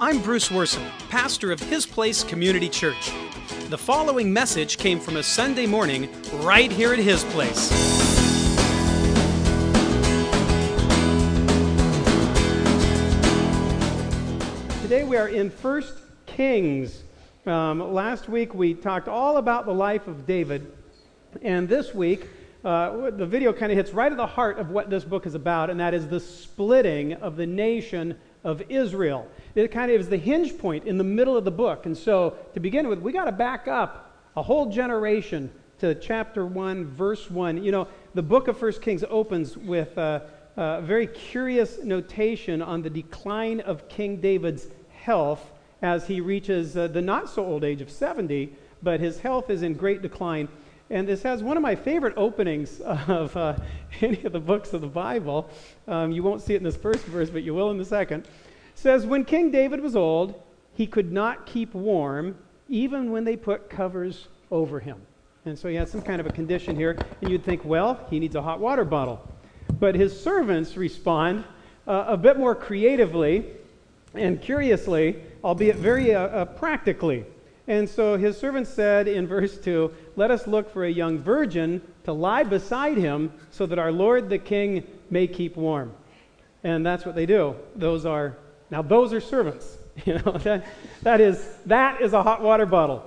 I'm Bruce Worson, pastor of His Place Community Church. The following message came from a Sunday morning right here at His Place. Today we are in 1 Kings. Last week we talked all about the life of David, and this week the video kind of hits right at the heart of what this book is about, and that is the splitting of the nation of Israel. It kind of is the hinge point in the middle of the book, and so to begin with, we got to back up a whole generation to chapter 1, verse 1. You know, the book of 1 Kings opens with a very curious notation on the decline of King David's health as he reaches the not-so-old age of 70, but his health is in great decline. And this has one of my favorite openings of any of the books of the Bible. You won't see it in this first verse, but you will in the second. It says, when King David was old, he could not keep warm, even when they put covers over him. And so he has some kind of a condition here, and you'd think, well, he needs a hot water bottle. But his servants respond a bit more creatively and curiously, albeit very practically. And so his servants said in verse 2, let us look for a young virgin to lie beside him so that our Lord the King may keep warm. And that's what they do. Those are servants. You know, that is a hot water bottle.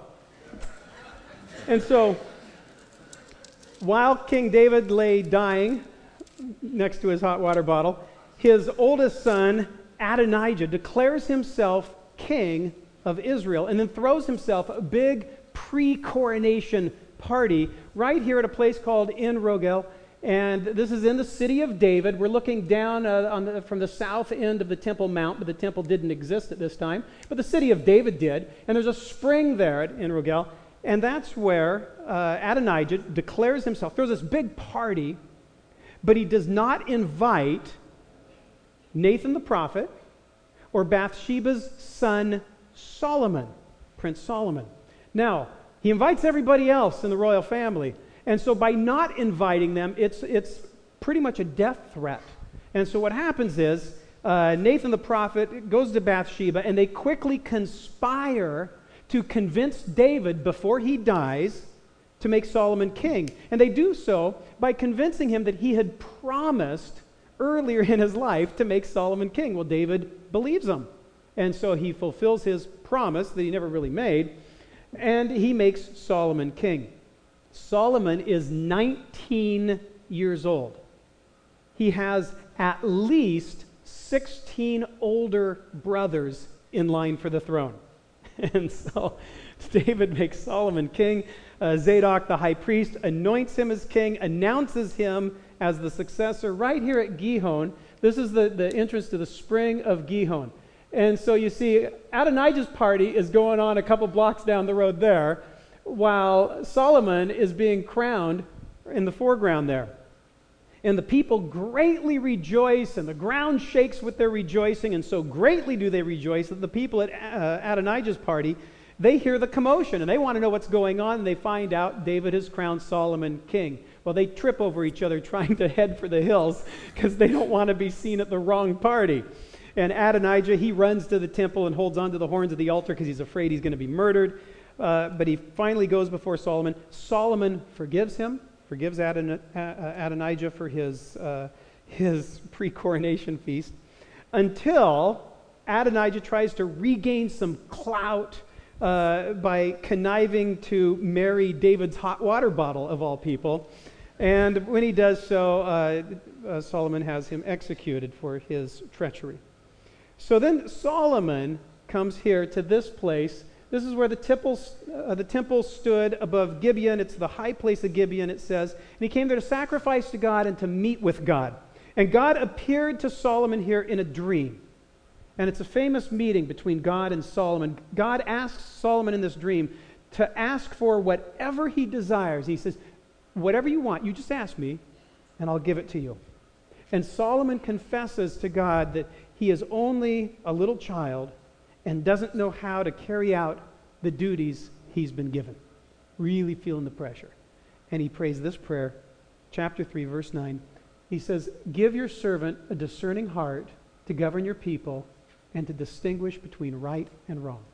And so while King David lay dying next to his hot water bottle, his oldest son Adonijah declares himself king of Israel, and then throws himself a big pre-coronation party right here at a place called En Rogel, and this is in the city of David. We're looking down from the south end of the Temple Mount, but the temple didn't exist at this time, but the city of David did, and there's a spring there at En Rogel, and that's where Adonijah declares himself, throws this big party, but he does not invite Nathan the prophet or Bathsheba's son Solomon, Prince Solomon. Now, he invites everybody else in the royal family, and so by not inviting them, it's pretty much a death threat. And so what happens is Nathan the prophet goes to Bathsheba, and they quickly conspire to convince David before he dies to make Solomon king. And they do so by convincing him that he had promised earlier in his life to make Solomon king. Well, David believes them. And so he fulfills his promise that he never really made, and he makes Solomon king. Solomon is 19 years old. He has at least 16 older brothers in line for the throne. And so David makes Solomon king. Zadok, the high priest, anoints him as king, announces him as the successor right here at Gihon. This is the entrance to the spring of Gihon. And so you see, Adonijah's party is going on a couple blocks down the road there, while Solomon is being crowned in the foreground there. And the people greatly rejoice, and the ground shakes with their rejoicing, and so greatly do they rejoice that the people at Adonijah's party, they hear the commotion, and they want to know what's going on, and they find out David has crowned Solomon king. Well, they trip over each other trying to head for the hills because they don't want to be seen at the wrong party. And Adonijah, he runs to the temple and holds onto the horns of the altar because he's afraid he's going to be murdered. But he finally goes before Solomon. Solomon forgives him, forgives Adonijah for his pre-coronation feast, until Adonijah tries to regain some clout by conniving to marry David's hot water bottle, of all people. And when he does so, Solomon has him executed for his treachery. So then Solomon comes here to this place. This is where the temple stood above Gibeon. It's the high place of Gibeon, it says. And he came there to sacrifice to God and to meet with God. And God appeared to Solomon here in a dream. And it's a famous meeting between God and Solomon. God asks Solomon in this dream to ask for whatever he desires. He says, whatever you want, you just ask me, and I'll give it to you. And Solomon confesses to God that he is only a little child and doesn't know how to carry out the duties he's been given. Really feeling the pressure. And he prays this prayer, chapter 3, verse 9. He says, give your servant a discerning heart to govern your people and to distinguish between right and wrong.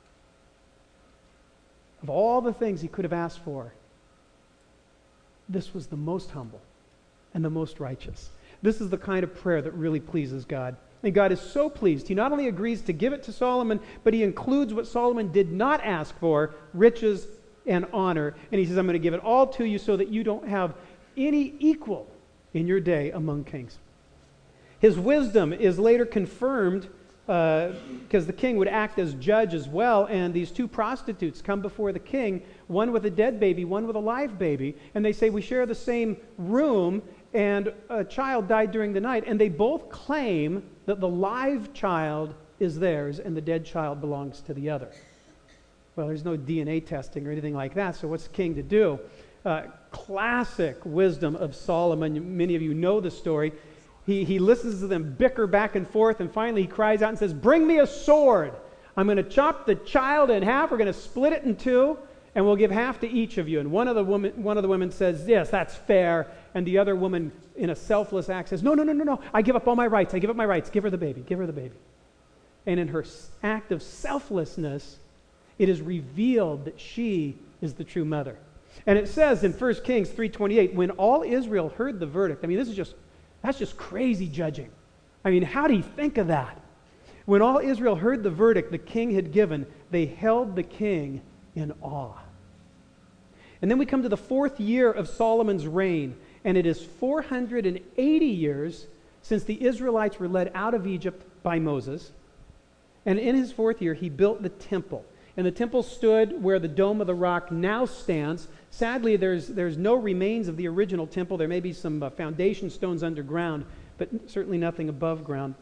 Of all the things he could have asked for, this was the most humble and the most righteous. This is the kind of prayer that really pleases God. And God is so pleased. He not only agrees to give it to Solomon, but he includes what Solomon did not ask for, riches and honor. And he says, I'm going to give it all to you so that you don't have any equal in your day among kings. His wisdom is later confirmed because the king would act as judge as well, and these two prostitutes come before the king, one with a dead baby, one with a live baby, and they say, we share the same room, and a child died during the night, and they both claim that the live child is theirs and the dead child belongs to the other. Well, there's no DNA testing or anything like that, so what's the king to do? Classic wisdom of Solomon. Many of you know the story. He listens to them bicker back and forth, and finally he cries out and says, bring me a sword. I'm going to chop the child in half. We're going to split it in two, and we'll give half to each of you. And one of the women says, yes, that's fair. And the other woman, in a selfless act, says, no. I give up all my rights. Give her the baby. And in her act of selflessness, it is revealed that she is the true mother. And it says in 1 Kings 3:28, when all Israel heard the verdict, I mean, that's just crazy judging. I mean, how do you think of that? When all Israel heard the verdict the king had given, they held the king in awe. And then we come to the 4th year of Solomon's reign, and it is 480 years since the Israelites were led out of Egypt by Moses. And in his 4th year, he built the temple. And the temple stood where the Dome of the Rock now stands. Sadly, there's no remains of the original temple. There may be some foundation stones underground, but certainly nothing above ground.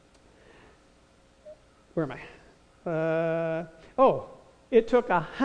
Where am I? It took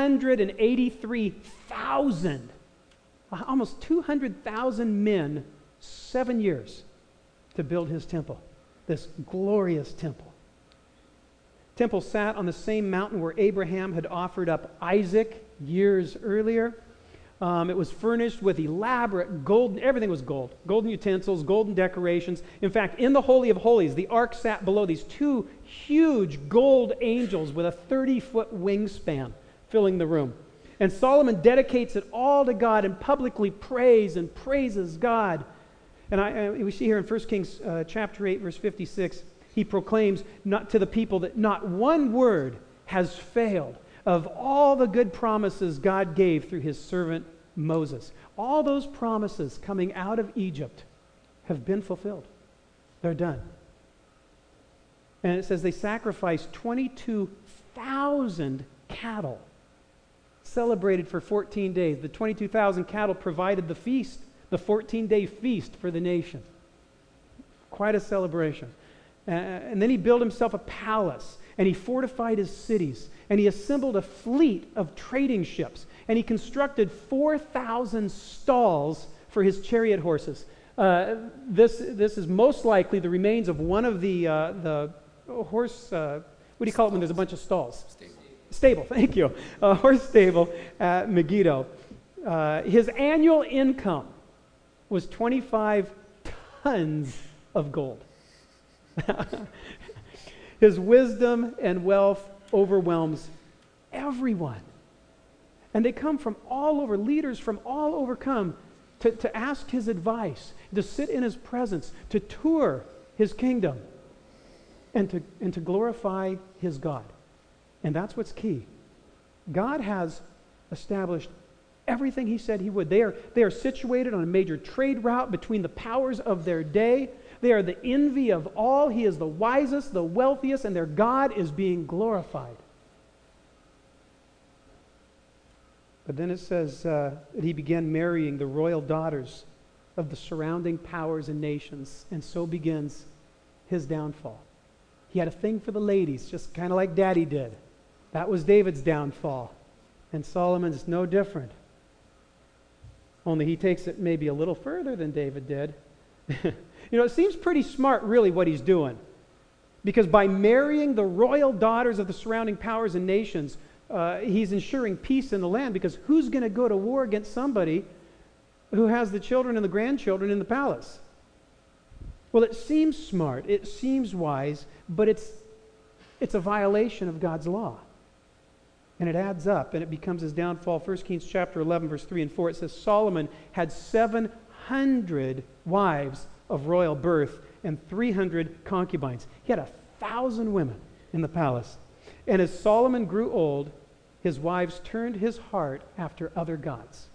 183,000, almost 200,000 men, 7 years to build his temple, this glorious temple. Temple sat on the same mountain where Abraham had offered up Isaac years earlier. It was furnished with elaborate golden, everything was gold, golden utensils, golden decorations. In fact, in the Holy of Holies, the ark sat below these two huge gold angels with a 30-foot wingspan filling the room. And Solomon dedicates it all to God and publicly praises God. And we see here in 1 Kings chapter 8, verse 56, he proclaims not to the people that not one word has failed of all the good promises God gave through his servant Moses. All those promises coming out of Egypt have been fulfilled. They're done. And it says they sacrificed 22,000 cattle, celebrated for 14 days. The 22,000 cattle provided the feast, the 14-day feast for the nation. Quite a celebration. And then he built himself a palace, and he fortified his cities, and he assembled a fleet of trading ships, and he constructed 4,000 stalls for his chariot horses. This is most likely the remains of one of the horse, what do you call it when there's a bunch of stalls? Stable, thank you. A horse stable at Megiddo. His annual income was 25 tons of gold. His wisdom and wealth overwhelms everyone. And they come from all over, leaders from all over come to ask his advice, to sit in his presence, to tour his kingdom, and to glorify his God. And that's what's key. God has established everything he said he would. They are situated on a major trade route between the powers of their day. They are the envy of all. He is the wisest, the wealthiest, and their God is being glorified. But then it says that he began marrying the royal daughters of the surrounding powers and nations, and so begins his downfall. He had a thing for the ladies, just kind of like Daddy did. That was David's downfall. And Solomon's no different. Only he takes it maybe a little further than David did. It seems pretty smart, really, what he's doing. Because by marrying the royal daughters of the surrounding powers and nations, he's ensuring peace in the land, because who's going to go to war against somebody who has the children and the grandchildren in the palace? Well, it seems smart, it seems wise, but it's It's a violation of God's law. And it adds up, and it becomes his downfall. 1 Kings chapter 11, verse 3 and 4, it says, Solomon had 700 wives of royal birth and 300 concubines. He had 1,000 women in the palace. And as Solomon grew old, his wives turned his heart after other gods.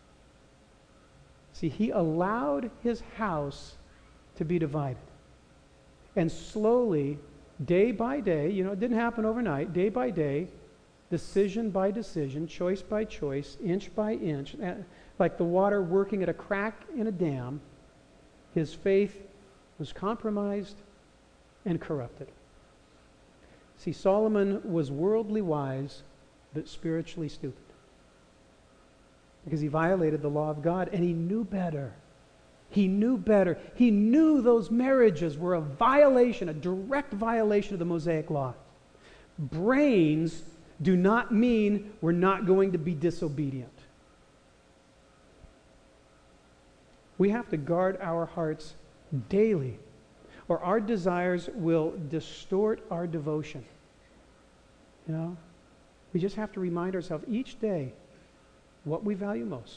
See, he allowed his house to be divided. And slowly, day by day, it didn't happen overnight, day by day, decision by decision, choice by choice, inch by inch, like the water working at a crack in a dam, his faith was compromised and corrupted. See, Solomon was worldly wise, but spiritually stupid. Because he violated the law of God, and he knew better. He knew better. He knew those marriages were a violation, a direct violation of the Mosaic law. Brains do not mean we're not going to be disobedient. We have to guard our hearts daily, or our desires will distort our devotion. We just have to remind ourselves each day what we value most,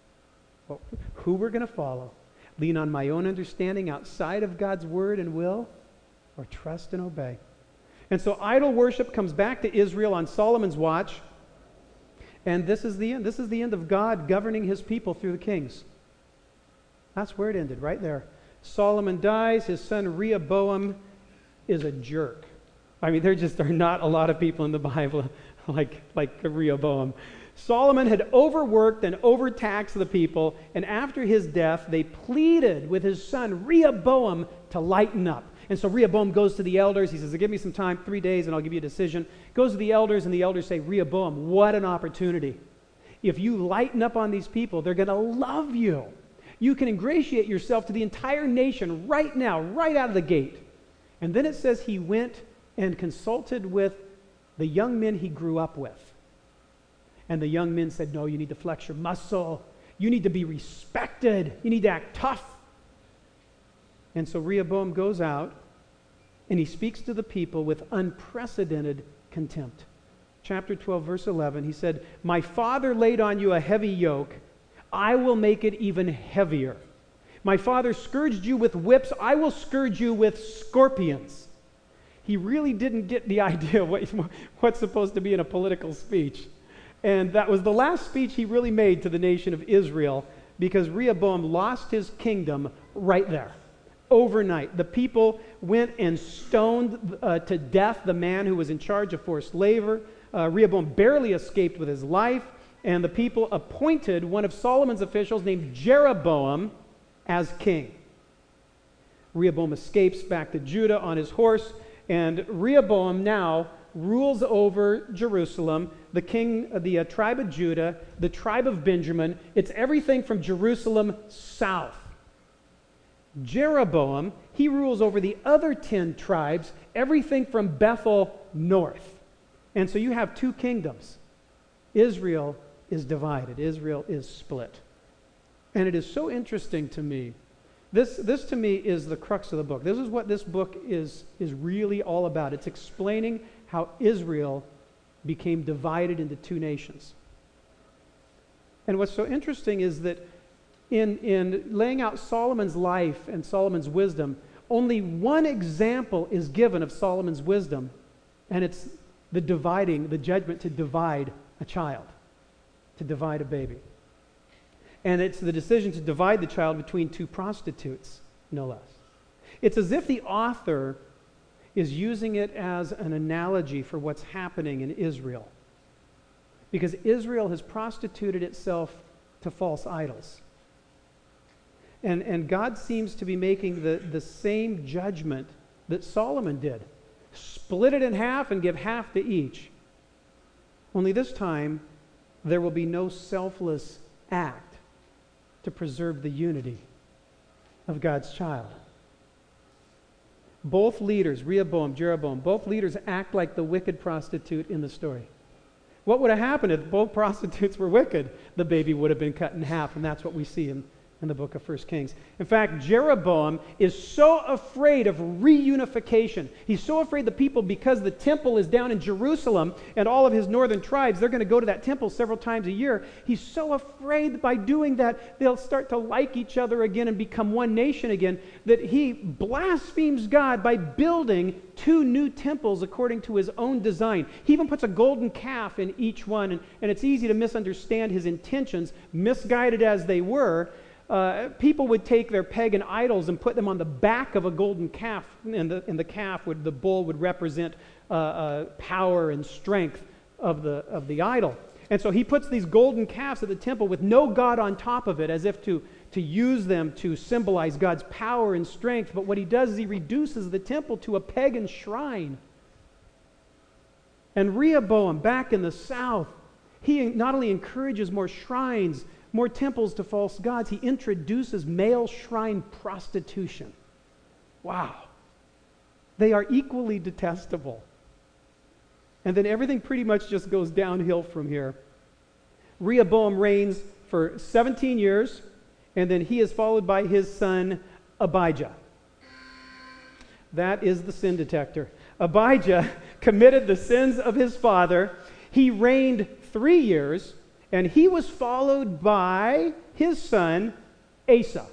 who we're going to follow. Lean on my own understanding outside of God's word and will, or trust and obey. And so idol worship comes back to Israel on Solomon's watch. And this is the end. This is the end of God governing his people through the kings. That's where it ended, right there. Solomon dies. His son Rehoboam is a jerk. I mean, there just are not a lot of people in the Bible like Rehoboam. Solomon had overworked and overtaxed the people, and after his death, they pleaded with his son Rehoboam to lighten up. And so Rehoboam goes to the elders. He says, give me some time, 3 days, and I'll give you a decision. Goes to the elders, and the elders say, Rehoboam, what an opportunity. If you lighten up on these people, they're going to love you. You can ingratiate yourself to the entire nation right now, right out of the gate. And then it says he went and consulted with the young men he grew up with. And the young men said, no, you need to flex your muscle. You need to be respected. You need to act tough. And so Rehoboam goes out and he speaks to the people with unprecedented contempt. Chapter 12, verse 11, he said, my father laid on you a heavy yoke. I will make it even heavier. My father scourged you with whips. I will scourge you with scorpions. He really didn't get the idea of what's supposed to be in a political speech. And that was the last speech he really made to the nation of Israel, because Rehoboam lost his kingdom right there. Overnight, the people went and stoned to death the man who was in charge of forced labor. Rehoboam barely escaped with his life, and the people appointed one of Solomon's officials named Jeroboam as king. Rehoboam escapes back to Judah on his horse, and Rehoboam now rules over Jerusalem, the tribe of Judah, the tribe of Benjamin. It's everything from Jerusalem south. Jeroboam, he rules over the other 10 tribes, everything from Bethel north. And so you have 2 kingdoms. Israel is divided. Israel is split. And it is so interesting to me. This to me is the crux of the book. This is what this book is really all about. It's explaining how Israel became divided into 2 nations. And what's so interesting is that in laying out Solomon's life and Solomon's wisdom, only one example is given of Solomon's wisdom, and it's the judgment to divide a child, to divide a baby. And it's the decision to divide the child between 2 prostitutes, no less. It's as if the author is using it as an analogy for what's happening in Israel. Because Israel has prostituted itself to false idols. And God seems to be making the same judgment that Solomon did. Split it in half and give half to each. Only this time, there will be no selfless act to preserve the unity of God's child. Both leaders, Rehoboam, Jeroboam, both leaders act like the wicked prostitute in the story. What would have happened if both prostitutes were wicked? The baby would have been cut in half, and that's what we see in the book of 1 Kings. In fact, Jeroboam is so afraid of reunification. He's so afraid the people, because the temple is down in Jerusalem and all of his northern tribes, they're going to go to that temple several times a year. He's so afraid that by doing that, they'll start to like each other again and become one nation again, that he blasphemes God by building 2 new temples according to his own design. He even puts a golden calf in each one, and it's easy to misunderstand his intentions, misguided as they were. People would take their pagan idols and put them on the back of a golden calf, and the bull would represent power and strength of the idol. And so he puts these golden calves at the temple with no God on top of it, as if to use them to symbolize God's power and strength. But what he does is he reduces the temple to a pagan shrine. And Rehoboam, back in the south, he not only encourages more shrines, more temples to false gods, he introduces male shrine prostitution. Wow. They are equally detestable. And then everything pretty much just goes downhill from here. Rehoboam reigns for 17 years, and then he is followed by his son Abijah. That is the sin detector. Abijah committed the sins of his father. He reigned 3 years, and he was followed by his son, Asa.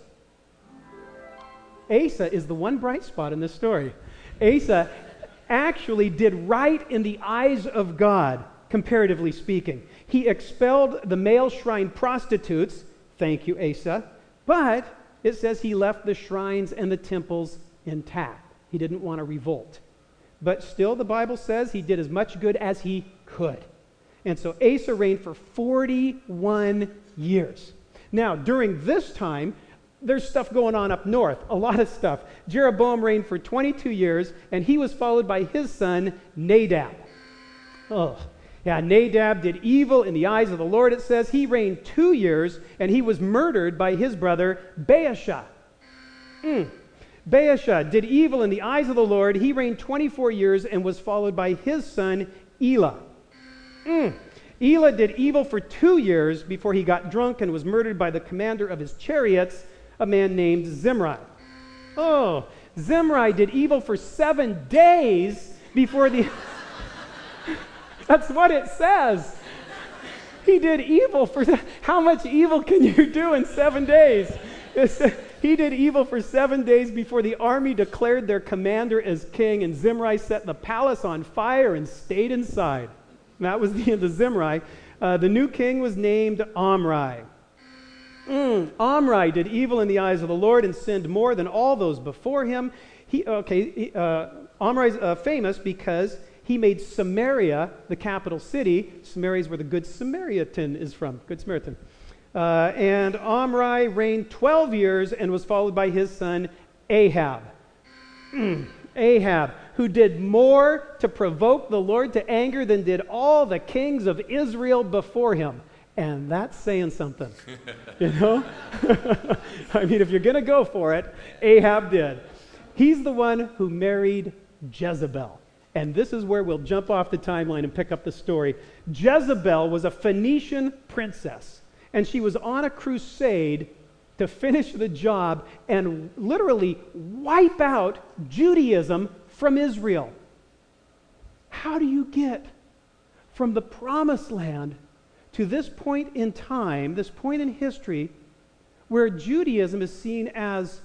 Asa is the one bright spot in this story. Asa actually did right in the eyes of God, comparatively speaking. He expelled the male shrine prostitutes, thank you, Asa, but it says he left the shrines and the temples intact. He didn't want to revolt. But still, the Bible says he did as much good as he could. And so Asa reigned for 41 years. Now, during this time, there's stuff going on up north, a lot of stuff. Jeroboam reigned for 22 years, and he was followed by his son, Nadab. Nadab did evil in the eyes of the Lord, it says. He reigned 2 years, and he was murdered by his brother, Baasha. Baasha did evil in the eyes of the Lord. He reigned 24 years and was followed by his son, Elah. Elah did evil for 2 years before he got drunk and was murdered by the commander of his chariots, a man named Zimri. Zimri did evil for 7 days before the... That's what it says. He did evil for... How much evil can you do in 7 days? He did evil for 7 days before the army declared their commander as king, and Zimri set the palace on fire and stayed inside. That was the end of Zimri. The new king was named Omri. Omri did evil in the eyes of the Lord and sinned more than all those before him. Omri is famous because he made Samaria the capital city. Samaria is where the Good Samaritan is from. Good Samaritan. And Omri reigned 12 years and was followed by his son Ahab. Ahab, who did more to provoke the Lord to anger than did all the kings of Israel before him. And that's saying something, you know? I mean, if you're going to go for it, Ahab did. He's the one who married Jezebel. And this is where we'll jump off the timeline and pick up the story. Jezebel was a Phoenician princess, and she was on a crusade to finish the job and literally wipe out Judaism from Israel. How do you get from the promised land to this point in time, this point in history, where Judaism is seen as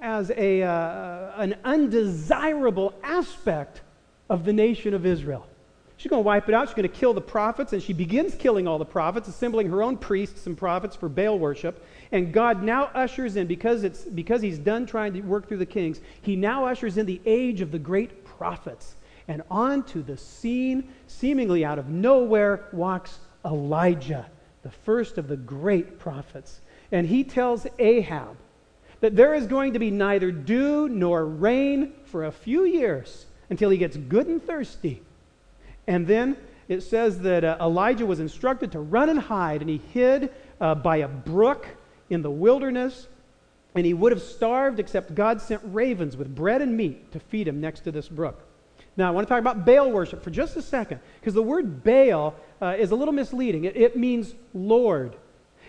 an undesirable aspect of the nation of Israel? She's going to wipe it out. She's going to kill the prophets, and she begins killing all the prophets, assembling her own priests and prophets for Baal worship. And God now ushers in, because he's done trying to work through the kings, he now ushers in the age of the great prophets. And onto the scene, seemingly out of nowhere, walks Elijah, the first of the great prophets. And he tells Ahab that there is going to be neither dew nor rain for a few years until he gets good and thirsty. And then it says that Elijah was instructed to run and hide, and he hid by a brook in the wilderness, and he would have starved except God sent ravens with bread and meat to feed him next to this brook. Now, I want to talk about Baal worship for just a second, because the word Baal is a little misleading. It means Lord.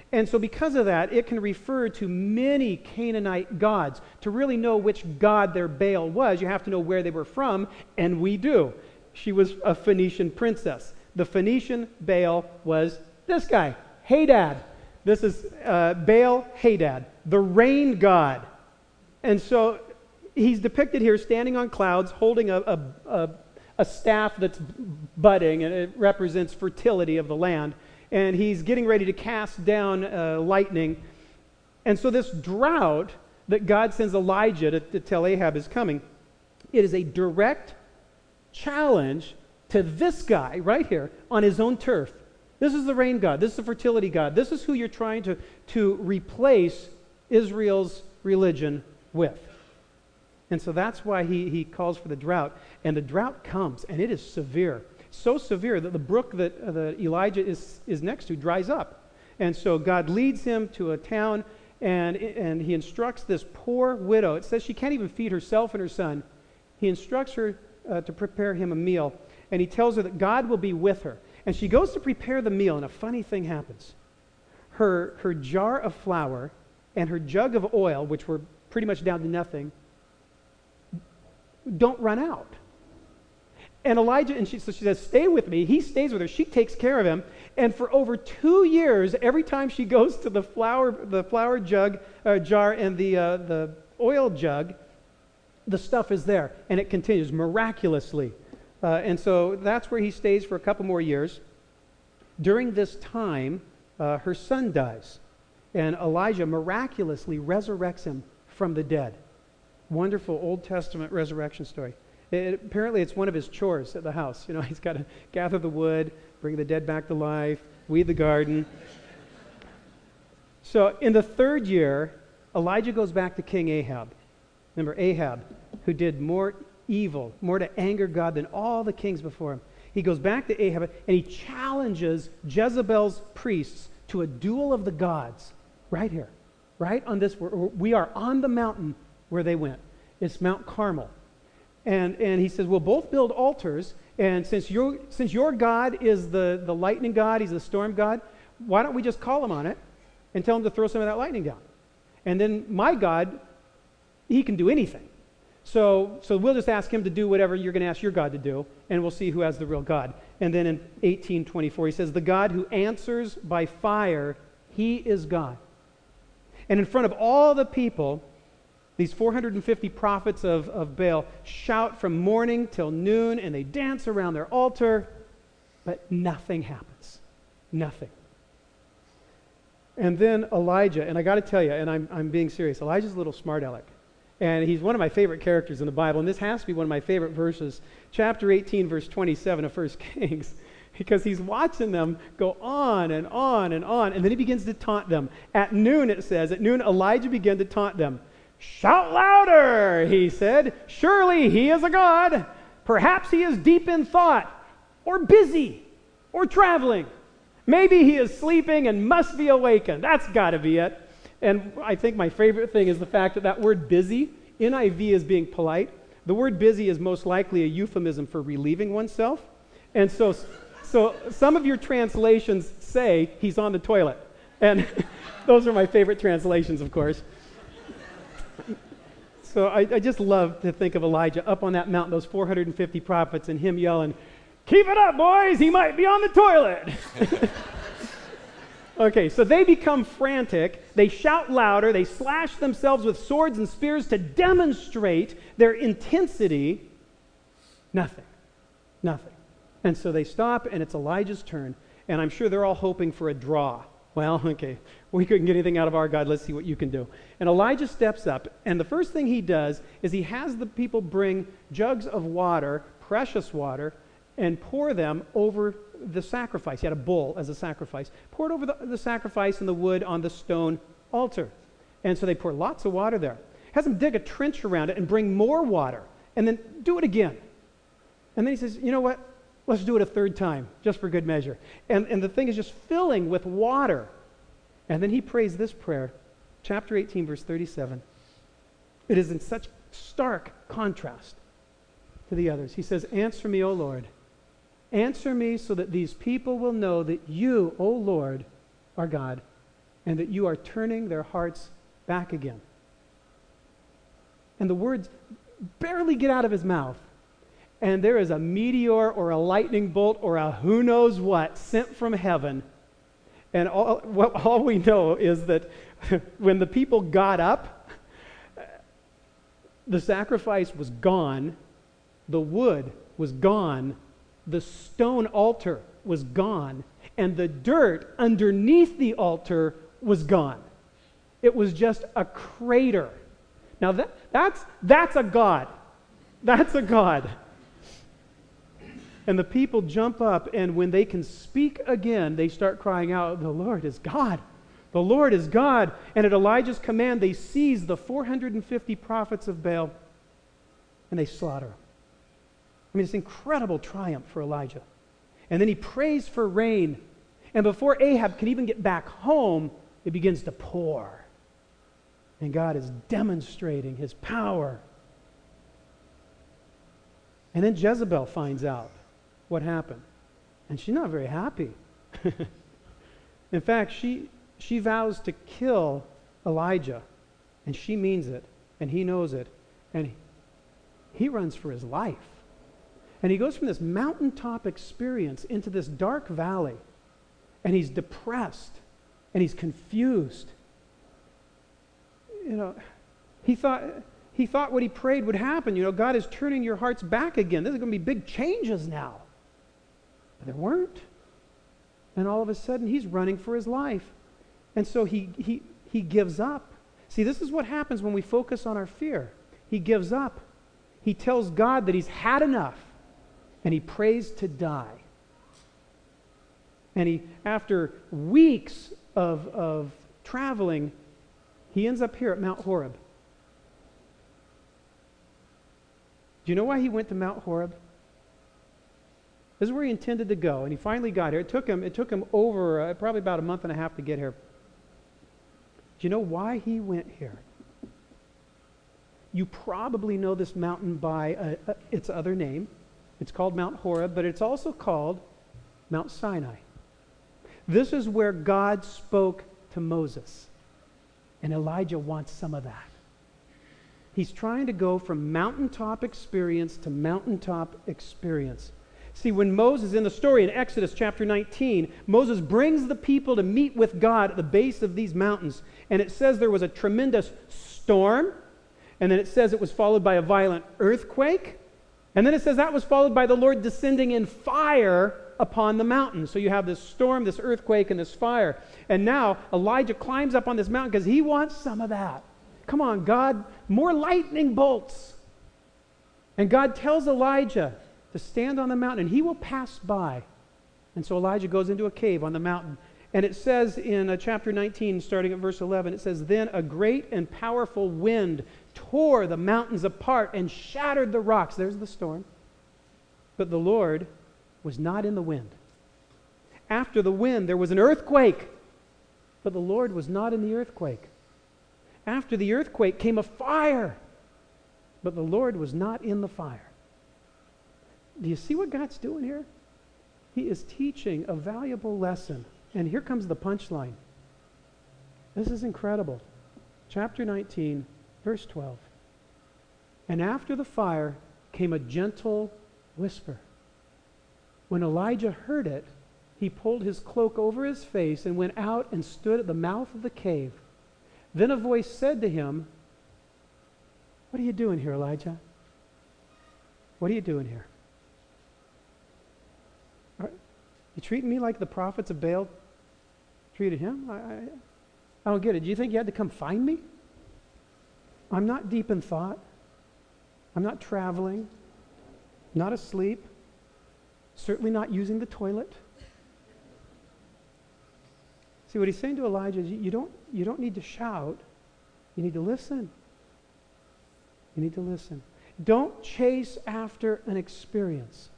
And so because of that, it can refer to many Canaanite gods. To really know which god their Baal was, you have to know where they were from, and we do. She was a Phoenician princess. The Phoenician Baal was this guy, Hadad. This is Baal Hadad, the rain god. And so he's depicted here standing on clouds, holding a staff that's budding, and it represents fertility of the land. And he's getting ready to cast down lightning. And so this drought that God sends Elijah to tell Ahab is coming, it is a direct challenge to this guy right here on his own turf. This is the rain god. This is the fertility god. This is who you're trying to replace Israel's religion with. And so that's why he calls for the drought. And the drought comes, and it is severe. So severe that the brook that Elijah is next to dries up. And so God leads him to a town, and he instructs this poor widow. It says she can't even feed herself and her son. He instructs her to prepare him a meal, and he tells her that God will be with her. And she goes to prepare the meal, and a funny thing happens. Her jar of flour and her jug of oil, which were pretty much down to nothing, don't run out. And Elijah, so she says, stay with me. He stays with her. She takes care of him. And for over 2 years, every time she goes to the flour jug, jar and the oil jug, the stuff is there. And it continues miraculously. And so that's where he stays for a couple more years. During this time, her son dies. And Elijah miraculously resurrects him from the dead. Wonderful Old Testament resurrection story. Apparently it's one of his chores at the house. You know, he's got to gather the wood, bring the dead back to life, weed the garden. So in the 3rd year, Elijah goes back to King Ahab. Remember Ahab, who did more evil, more to anger God than all the kings before him. He goes back to Ahab, and he challenges Jezebel's priests to a duel of the gods right here, right on this. We are on the mountain where they went. It's Mount Carmel. And he says, we'll both build altars, and since your God is the lightning god, he's the storm god, why don't we just call him on it and tell him to throw some of that lightning down? And then my God, he can do anything. So we'll just ask him to do whatever you're going to ask your God to do, and we'll see who has the real God. And then in 18:24, he says, the God who answers by fire, he is God. And in front of all the people, these 450 prophets of Baal shout from morning till noon, and they dance around their altar, but nothing happens. Nothing. And then Elijah, and I got to tell you, and I'm being serious, Elijah's a little smart aleck. And he's one of my favorite characters in the Bible, and this has to be one of my favorite verses, chapter 18, verse 27 of 1 Kings, because he's watching them go on and on and on, and then he begins to taunt them. At noon, it says, at noon, Elijah began to taunt them. Shout louder, he said. Surely he is a god. Perhaps he is deep in thought, or busy, or traveling. Maybe he is sleeping and must be awakened. That's got to be it. And I think my favorite thing is the fact that word busy, NIV is being polite. The word busy is most likely a euphemism for relieving oneself. And so some of your translations say he's on the toilet. And those are my favorite translations, of course. So I just love to think of Elijah up on that mountain, those 450 prophets, and him yelling, "Keep it up, boys! He might be on the toilet!" Okay, so they become frantic. They shout louder. They slash themselves with swords and spears to demonstrate their intensity. Nothing. And so they stop, and it's Elijah's turn. And I'm sure they're all hoping for a draw. Well, okay, we couldn't get anything out of our God. Let's see what you can do. And Elijah steps up, and the first thing he does is he has the people bring jugs of water, precious water, and pour them over the sacrifice. He had a bull as a sacrifice. Pour it over the sacrifice and the wood on the stone altar. And so they pour lots of water there. Has them dig a trench around it and bring more water. And then do it again. And then he says, you know what? Let's do it a third time, just for good measure. And the thing is just filling with water. And then he prays this prayer, chapter 18, verse 37. It is in such stark contrast to the others. He says, answer me, O Lord. Answer me so that these people will know that you, O Lord, are God, and that you are turning their hearts back again. And the words barely get out of his mouth, and there is a meteor or a lightning bolt or a who knows what sent from heaven. And all we know is that when the people got up, the sacrifice was gone, the wood was gone, the stone altar was gone, and the dirt underneath the altar was gone. It was just a crater. Now that's a God. That's a God. And the people jump up, and when they can speak again, they start crying out, "The Lord is God! The Lord is God!" And at Elijah's command, they seize the 450 prophets of Baal, and they slaughter them. I mean, it's incredible triumph for Elijah. And then he prays for rain. And before Ahab can even get back home, it begins to pour. And God is demonstrating his power. And then Jezebel finds out what happened. And she's not very happy. In fact, she vows to kill Elijah. And she means it. And he knows it. And he runs for his life. And he goes from this mountaintop experience into this dark valley. And he's depressed. And he's confused. You know, he thought what he prayed would happen. You know, God is turning your hearts back again. There's going to be big changes now. But there weren't. And all of a sudden, he's running for his life. And so he gives up. See, this is what happens when we focus on our fear. He gives up. He tells God that he's had enough. And he prays to die. And after weeks of traveling, he ends up here at Mount Horeb. Do you know why he went to Mount Horeb? This is where he intended to go, and he finally got here. It took him over probably about a month and a half to get here. Do you know why he went here? You probably know this mountain by its other name. It's called Mount Horeb, but it's also called Mount Sinai. This is where God spoke to Moses, and Elijah wants some of that. He's trying to go from mountaintop experience to mountaintop experience. See, when Moses, in the story in Exodus chapter 19, Moses brings the people to meet with God at the base of these mountains. And it says there was a tremendous storm. And then it says it was followed by a violent earthquake. And then it says that was followed by the Lord descending in fire upon the mountain. So you have this storm, this earthquake, and this fire. And now Elijah climbs up on this mountain because he wants some of that. Come on, God, more lightning bolts. And God tells Elijah to stand on the mountain, and he will pass by. And so Elijah goes into a cave on the mountain. And it says in chapter 19, starting at verse 11, it says, "Then a great and powerful wind tore the mountains apart and shattered the rocks." There's the storm. But the Lord was not in the wind. After the wind, there was an earthquake. But the Lord was not in the earthquake. After the earthquake came a fire. But the Lord was not in the fire. Do you see what God's doing here? He is teaching a valuable lesson. And here comes the punchline. This is incredible. Chapter 19, verse 12. "And after the fire came a gentle whisper. When Elijah heard it, he pulled his cloak over his face and went out and stood at the mouth of the cave. Then a voice said to him, 'What are you doing here, Elijah? What are you doing here? You treating me like the prophets of Baal treated him? I don't get it. Do you think you had to come find me? I'm not deep in thought. I'm not traveling. Not asleep. Certainly not using the toilet.'" See, what he's saying to Elijah is you don't need to shout. You need to listen. You need to listen. Don't chase after an experience.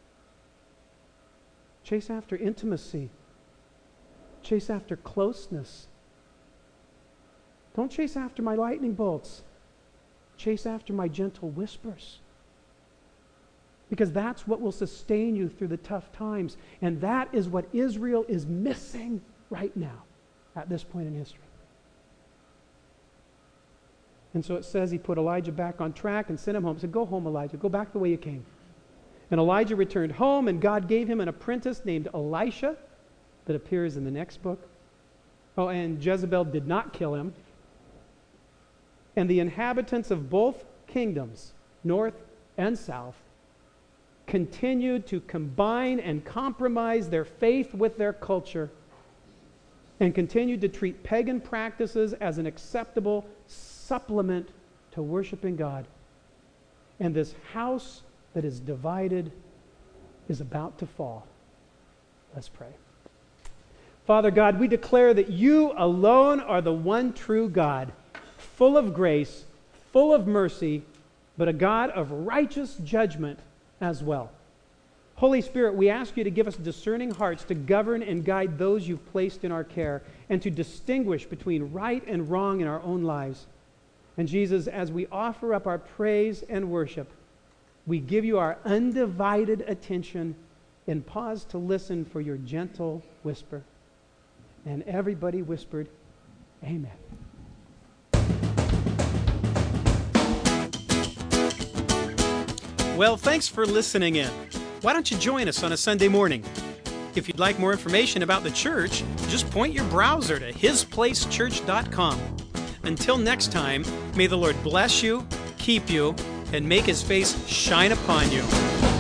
Chase after intimacy. Chase after closeness. Don't chase after my lightning bolts. Chase after my gentle whispers. Because that's what will sustain you through the tough times. And that is what Israel is missing right now. at this point in history. And so it says he put Elijah back on track and sent him home. He said, go home, Elijah. Go back the way you came. And Elijah returned home, and God gave him an apprentice named Elisha that appears in the next book. Oh, and Jezebel did not kill him. And the inhabitants of both kingdoms, north and south, continued to combine and compromise their faith with their culture and continued to treat pagan practices as an acceptable supplement to worshiping God. And this house that is divided is about to fall. Let's pray. Father God, we declare that you alone are the one true God, full of grace, full of mercy, but a God of righteous judgment as well. Holy Spirit, we ask you to give us discerning hearts to govern and guide those you've placed in our care and to distinguish between right and wrong in our own lives. And Jesus, as we offer up our praise and worship, we give you our undivided attention and pause to listen for your gentle whisper. And everybody whispered, Amen. Well, thanks for listening in. Why don't you join us on a Sunday morning? If you'd like more information about the church, just point your browser to hisplacechurch.com. Until next time, may the Lord bless you, keep you, and make his face shine upon you.